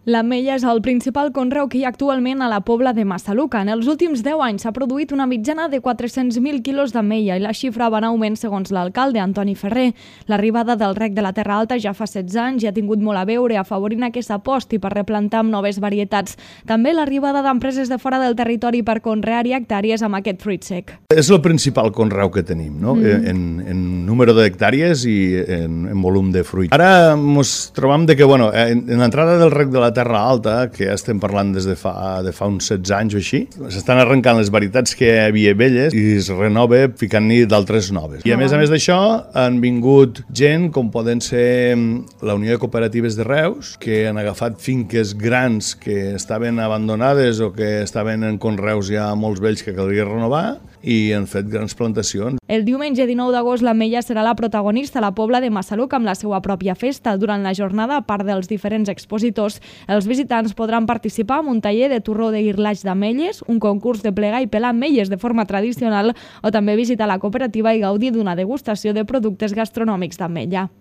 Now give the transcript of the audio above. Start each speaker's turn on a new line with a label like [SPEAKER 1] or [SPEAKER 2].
[SPEAKER 1] L'ametlla és el principal conreu que hi ha actualment a la Pobla de Massaluca. En els últims 10 anys s'ha produït una mitjana de 400.000 quilos d'ametlla i la xifra va en augment segons l'alcalde, Antoni Ferrer. L'arribada del rec de la Terra Alta ja fa 16 anys i ha tingut molt a veure afavorint que s'aposti per replantar amb noves varietats. També l'arribada d'empreses de fora del territori per conrear-hi hectàrees amb aquest fruit sec.
[SPEAKER 2] És el principal conreu que tenim, no? En número d'hectàrees i en volum de fruit. Ara ens trobam que, en l'entrada del rec de la Terra Alta, que ja estem parlant des de fa uns 16 anys o així, s'estan arrencant les varietats que hi havia velles i es renova ficant-hi d'altres noves. I a més d'això han vingut gent com poden ser la Unió de Cooperatives de Reus, que han agafat finques grans que estaven abandonades o que estaven en conreus ja molts vells que caldria renovar i han fet grans plantacions.
[SPEAKER 1] El diumenge 19 d'agost l'ametlla serà la protagonista a la Pobla de Massaluca amb la seva pròpia festa. Durant la jornada, a part dels diferents expositors, els visitants podran participar en un taller de torró de guirlatge d'ametlles, un concurs de plegar i pelar ametlles de forma tradicional o també visitar la cooperativa i gaudir d'una degustació de productes gastronòmics d'ametlla.